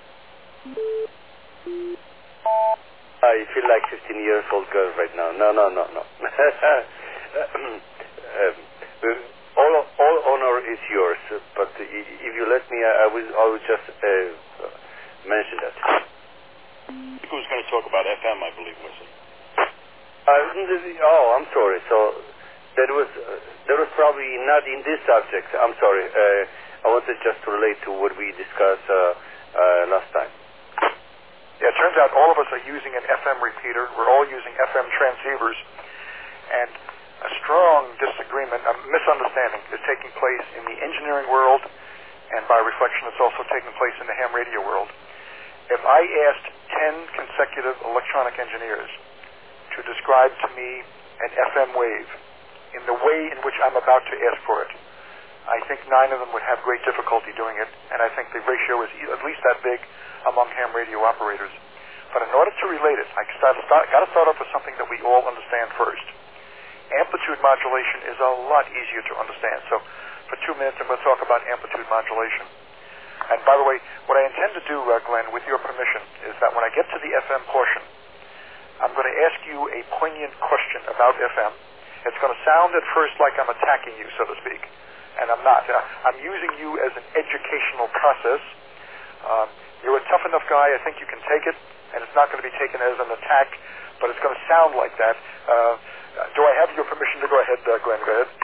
I feel like fifteen years old girl right now. No, no, no, no. um, all, all honor is yours, but if you let me, I, I will, I will just uh, mention that. Who was going to talk about F M, I believe, Wesley? Uh, oh, I'm sorry. So that was uh, that was probably not in this subject. I'm sorry. Uh, I wanted just to relate to what we discussed uh, uh, last time. Yeah, it turns out all of us are using an F M repeater. We're all using F M transceivers. And a strong disagreement, a misunderstanding is taking place in the engineering world, and by reflection it's also taking place in the ham radio world. If I asked ten consecutive electronic engineers to describe to me an F M wave in the way in which I'm about to ask for it, I think nine of them would have great difficulty doing it, and I think the ratio is at least that big among ham radio operators. But in order to relate it, I got to start, got to start off with something that we all understand first. Amplitude modulation is a lot easier to understand. So for two minutes, I'm going to talk about amplitude modulation. And by the way, what I intend to do, uh, Glenn, with your permission, is that when I get to the F M portion, I'm going to ask you a poignant question about F M. It's going to sound at first like I'm attacking you, so to speak, and I'm not. I'm using you as an educational process. Uh, you're a tough enough guy. I think you can take it, and it's not going to be taken as an attack, but it's going to sound like that. Uh, do I have your permission to go ahead, uh, Glenn? Go ahead.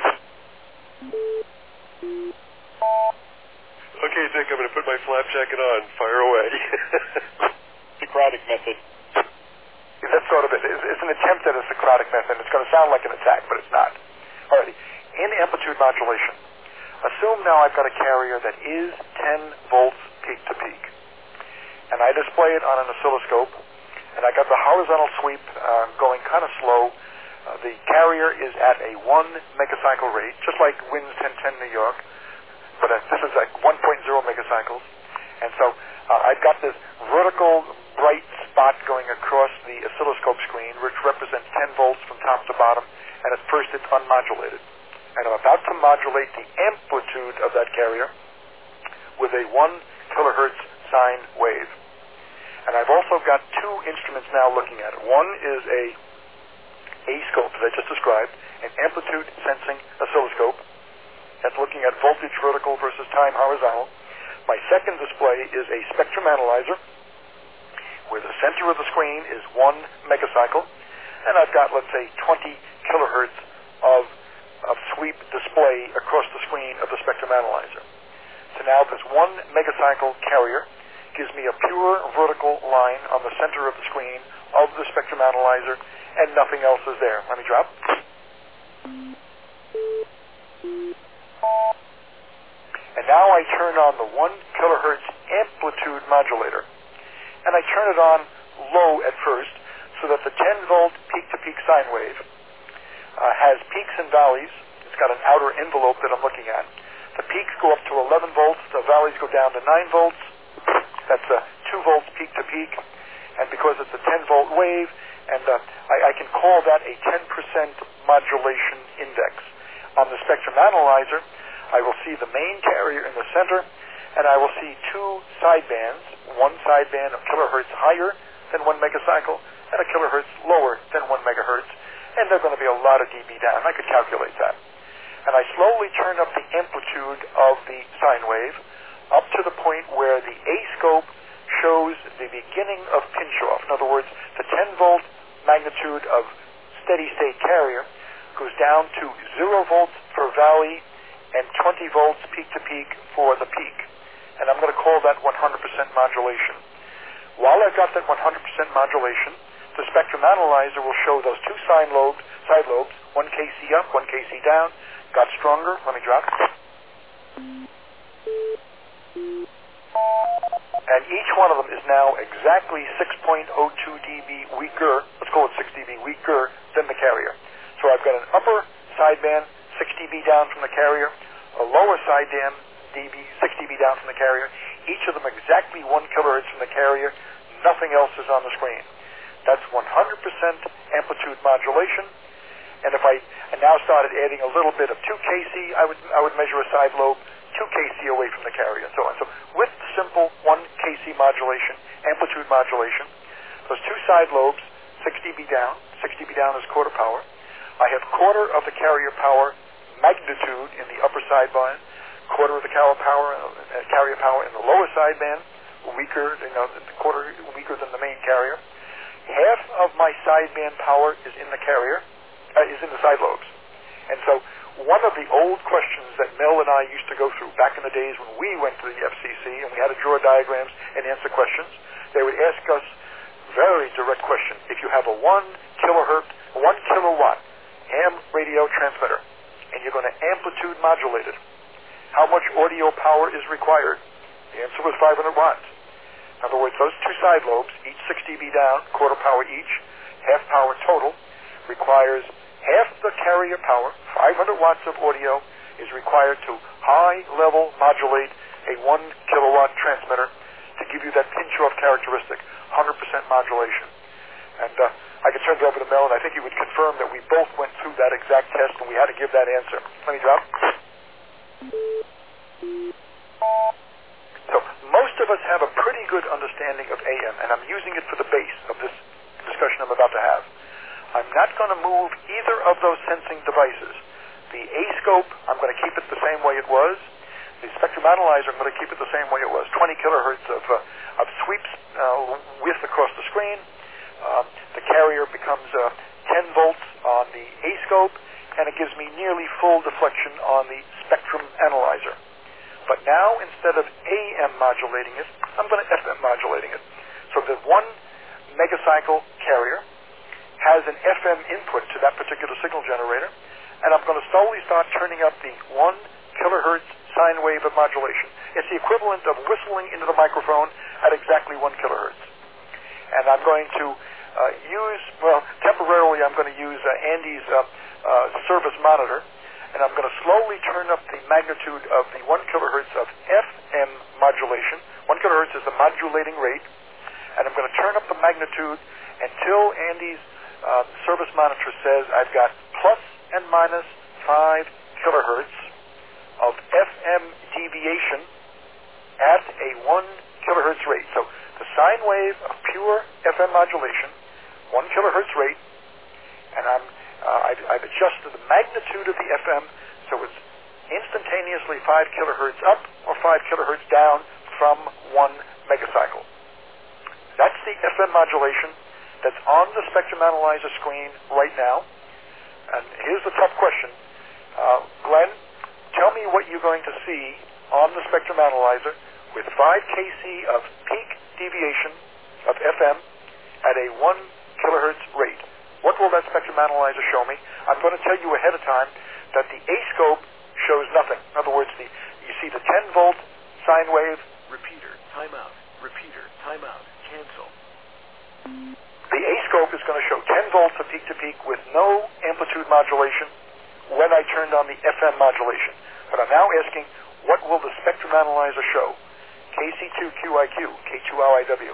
Okay, Dick, I'm going to put my flap jacket on. Fire away. Socratic method. That's sort of it. It's, it's an attempt at a Socratic method. It's going to sound like an attack, but it's not. Alrighty. In amplitude modulation, assume now I've got a carrier that is ten volts peak to peak, and I display it on an oscilloscope, and I got the horizontal sweep uh, going kind of slow. Uh, the carrier is at a one megacycle rate, just like WINS ten ten New York, but uh, this is like one point zero megacycles. And so uh, I've got this vertical bright spot going across the oscilloscope screen, which represents ten volts from top to bottom, and at first it's unmodulated. And I'm about to modulate the amplitude of that carrier with a one kilohertz sine wave. And I've also got two instruments now looking at it. One is a A scope that I just described, an amplitude sensing oscilloscope that's looking at voltage vertical versus time horizontal. My second display is a spectrum analyzer where the center of the screen is one megacycle, and I've got, let's say, twenty kilohertz of, of sweep display across the screen of the spectrum analyzer. So now this one megacycle carrier gives me a pure vertical line on the center of the screen of the spectrum analyzer, and nothing else is there. Let me drop. And now I turn on the one kilohertz amplitude modulator. And I turn it on low at first so that the ten volt peak-to-peak sine wave uh, has peaks and valleys. It's got an outer envelope that I'm looking at. The peaks go up to eleven volts. The valleys go down to nine volts. That's uh, two volts peak-to-peak. And because it's a ten volt wave, and uh, I, I can call that a ten percent modulation index. On the spectrum analyzer, I will see the main carrier in the center, and I will see two sidebands, one sideband of kilohertz higher than one megacycle, and a kilohertz lower than one megahertz, and they're going to be a lot of dB down. I could calculate that. And I slowly turn up the amplitude of the sine wave up to the point where the A-scope shows the beginning of pinch-off. In other words, the ten volt magnitude of steady-state carrier goes down to zero volts for valley and twenty volts peak-to-peak for the peak. And I'm going to call that one hundred percent modulation. While I've got that one hundred percent modulation, the spectrum analyzer will show those two sine lobes, side lobes, one K C up, one K C down. Got stronger. Let me drop. And each one of them is now exactly six point zero two dB weaker, let's call it six dB weaker than the carrier. So I've got an upper sideband, six dB down from the carrier, a lower sideband, dB, six dB down from the carrier, each of them exactly one kilohertz from the carrier. Nothing else is on the screen. That's one hundred percent amplitude modulation. And if I and now started adding a little bit of two K C, I would I would measure a side lobe two K C away from the carrier, and so on. So with simple one K C modulation, amplitude modulation, those two side lobes, six dB down, six dB down is quarter power. I have quarter of the carrier power magnitude in the upper sideband, quarter of the carrier power, uh, carrier power in the lower sideband, weaker, you know, the quarter weaker than the main carrier. Half of my sideband power is in the carrier, uh, is in the side lobes, and so one of the old questions that Mel and I used to go through back in the days when we went to the F C C and we had to draw diagrams and answer questions, they would ask us very direct question. If you have a one kilohertz, one kilowatt ham radio transmitter and you're going to amplitude modulate it, how much audio power is required? The answer was five hundred watts. In other words, those two side lobes, each six dB down, quarter power each, half power total, requires half the carrier power, five hundred watts of audio, is required to high-level modulate a one kilowatt transmitter to give you that pinch-off characteristic, one hundred percent modulation. And uh, I can turn it over to Mel, and I think he would confirm that we both went through that exact test, and we had to give that answer. Let me drop. So most of us have a pretty good understanding of A M, and I'm using it for the base of this discussion I'm about to have. I'm not going to move either of those sensing devices. The A-scope, I'm going to keep it the same way it was. The spectrum analyzer, I'm going to keep it the same way it was. twenty kilohertz of, uh, of sweeps uh, width across the screen. Uh, the carrier becomes uh, ten volts on the A-scope, and it gives me nearly full deflection on the spectrum analyzer. But now, instead of A M modulating it, I'm going to F M modulating it. So the one megacycle carrier has an F M input to that particular signal generator, and I'm going to slowly start turning up the one kilohertz sine wave of modulation. It's the equivalent of whistling into the microphone at exactly one kilohertz. And I'm going to uh, use, well, temporarily I'm going to use uh, Andy's uh, uh, service monitor, and I'm going to slowly turn up the magnitude of the one kilohertz of F M modulation. One kilohertz is the modulating rate, and I'm going to turn up the magnitude until Andy's Uh, service monitor says I've got plus and minus five kilohertz of F M deviation at a one kilohertz rate. So the sine wave of pure F M modulation, one kilohertz rate, and I'm uh, I've, I've adjusted the magnitude of the F M so it's instantaneously five kilohertz up or five kilohertz down from one megacycle. That's the F M modulation that's on the spectrum analyzer screen right now. And here's the tough question. Uh, Glenn, tell me what you're going to see on the spectrum analyzer with five K C of peak deviation of F M at a one kilohertz rate. What will that spectrum analyzer show me? I'm going to tell you ahead of time that the A-scope shows nothing. In other words, the, you see the ten volt sine wave. Repeater, timeout. Repeater, timeout. Cancel. The A-scope is going to show ten volts of peak-to-peak with no amplitude modulation when I turned on the F M modulation. But I'm now asking, what will the spectrum analyzer show? K C two Q I Q, K two L I W.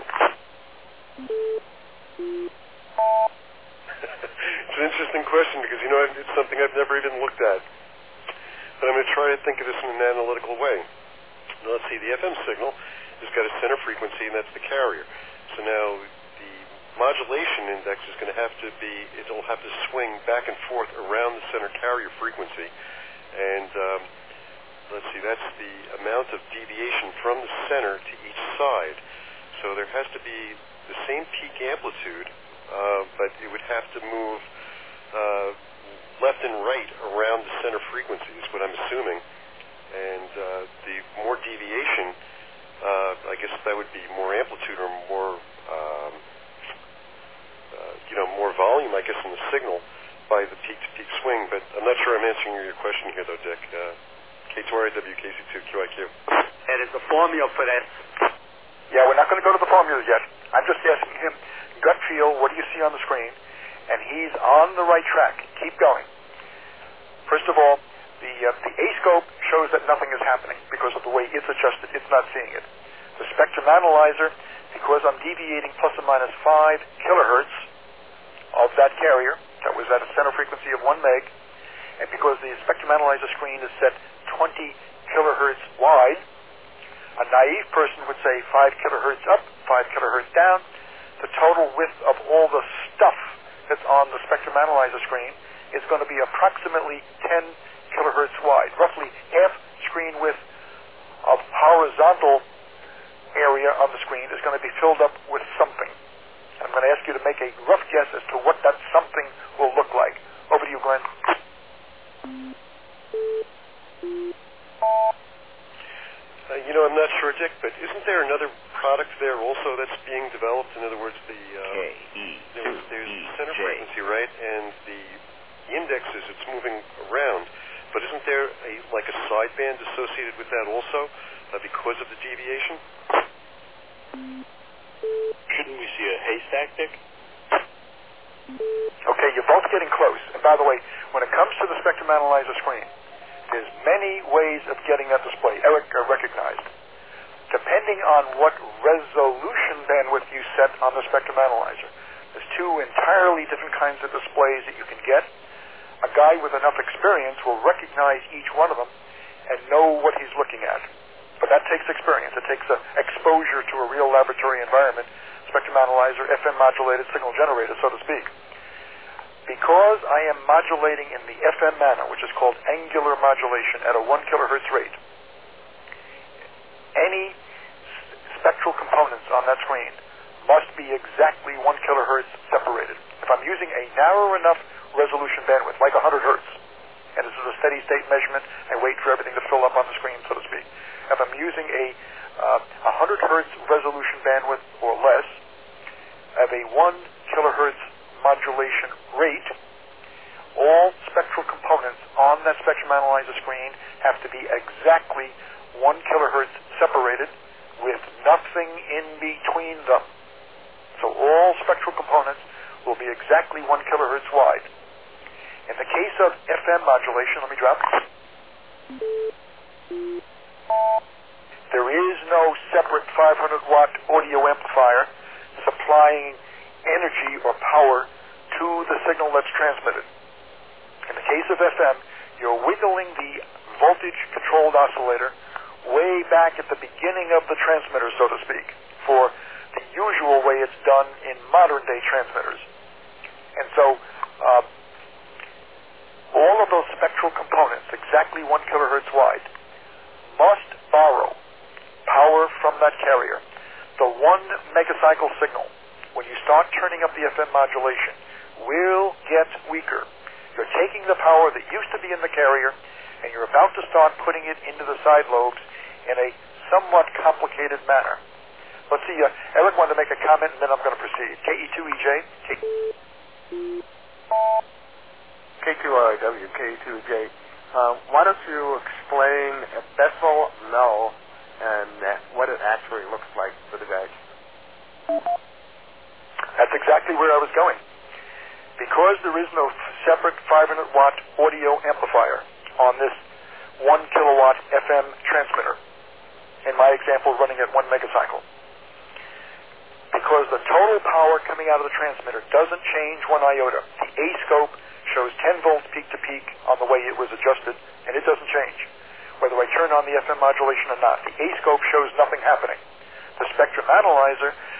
It's an interesting question because, you know, it's something I've never even looked at. But I'm going to try to think of this in an analytical way. Now let's see, the F M signal has got a center frequency, and that's the carrier. So now the modulation index is going to have to be, it'll have to swing back and forth around the center carrier frequency. And um, let's see, that's the amount of deviation from the center to each side. So there has to be the same peak amplitude, uh, but it would have to move uh, left and right around the center frequency is what I'm assuming. And uh, the more deviation, uh, I guess that would be more amplitude or more, um, uh, you know, more volume, I guess, in the signal by the peak-to-peak swing. But I'm not sure I'm answering your question here, though, Dick. Uh, K two R I W, K C two, Q I Q. And there's a formula for that. Yeah, we're not going to go to the formulas yet. I'm just asking him, gut feel, what do you see on the screen? And he's on the right track. Keep going. First of all, the uh, the A-scope shows that nothing is happening because of the way it's adjusted. It's not seeing it. The spectrum analyzer, because I'm deviating plus or minus five kilohertz of that carrier, that was at a center frequency of one meg, and because the spectrum analyzer screen is set twenty kilohertz wide, a naive person would say five kilohertz up, five kilohertz down. The total width of all the stuff that's on the spectrum analyzer screen is going to be approximately ten kilohertz wide, roughly half screen width of horizontal area on the screen is going to be filled up with something. I'm going to ask you to make a rough guess as to what that something will look like. Over to you, Glenn. Uh, you know, I'm not sure, Dick, but isn't there another product there also that's being developed? In other words, the uh, K E there's, there's E center J. frequency, right? And the indexes, it's moving around. But isn't there a like a sideband associated with that also uh, because of the deviation? Shouldn't we see a haystack, Dick? Okay, you're both getting close. And by the way, when it comes to the spectrum analyzer screen, there's many ways of getting that display. Eric uh, recognized. Depending on what resolution bandwidth you set on the spectrum analyzer, there's two entirely different kinds of displays that you can get. A guy with enough experience will recognize each one of them and know what he's looking at. But that takes experience. It takes uh, exposure to a real laboratory environment, spectrum analyzer, F M modulated signal generator, so to speak. Because I am modulating in the F M manner, which is called angular modulation at a one kilohertz rate, any spectral components on that screen must be exactly one kilohertz separated. If I'm using a narrow enough resolution bandwidth, like one hundred hertz, and this is a steady state measurement, I wait for everything to fill up on the screen, so to speak. If I'm using a uh, one hundred hertz resolution bandwidth or less, at a one kilohertz modulation rate, all spectral components on that spectrum analyzer screen have to be exactly one kilohertz separated with nothing in between them. So all spectral components will be exactly one kilohertz wide. In the case of F M modulation, let me drop. There is no separate five hundred watt audio amplifier supplying energy or power to the signal that's transmitted. In the case of F M, you're wiggling the voltage-controlled oscillator way back at the beginning of the transmitter, so to speak, for the usual way it's done in modern-day transmitters. And so uh, all of those spectral components, exactly one kilohertz wide, must borrow power from that carrier. The one megacycle signal, when you start turning up the F M modulation, will get weaker. You're taking the power that used to be in the carrier, and you're about to start putting it into the side lobes in a somewhat complicated manner. Let's see, uh, Eric wanted to make a comment, and then I'm going to proceed. K E two E J. K two R I W, K E two E J. Uh, why don't you explain Bessel null and uh, what it actually looks like for the guys? That's exactly where I was going. Because there is no separate five hundred watt audio amplifier on this one kilowatt F M transmitter, in my example running at one megacycle, because the total power coming out of the transmitter doesn't change one iota. The A-scope shows ten volts peak to peak on the way it was adjusted, and it doesn't change. whether I turn on the F M modulation or not. The A-scope shows nothing happening. The spectrum analyzer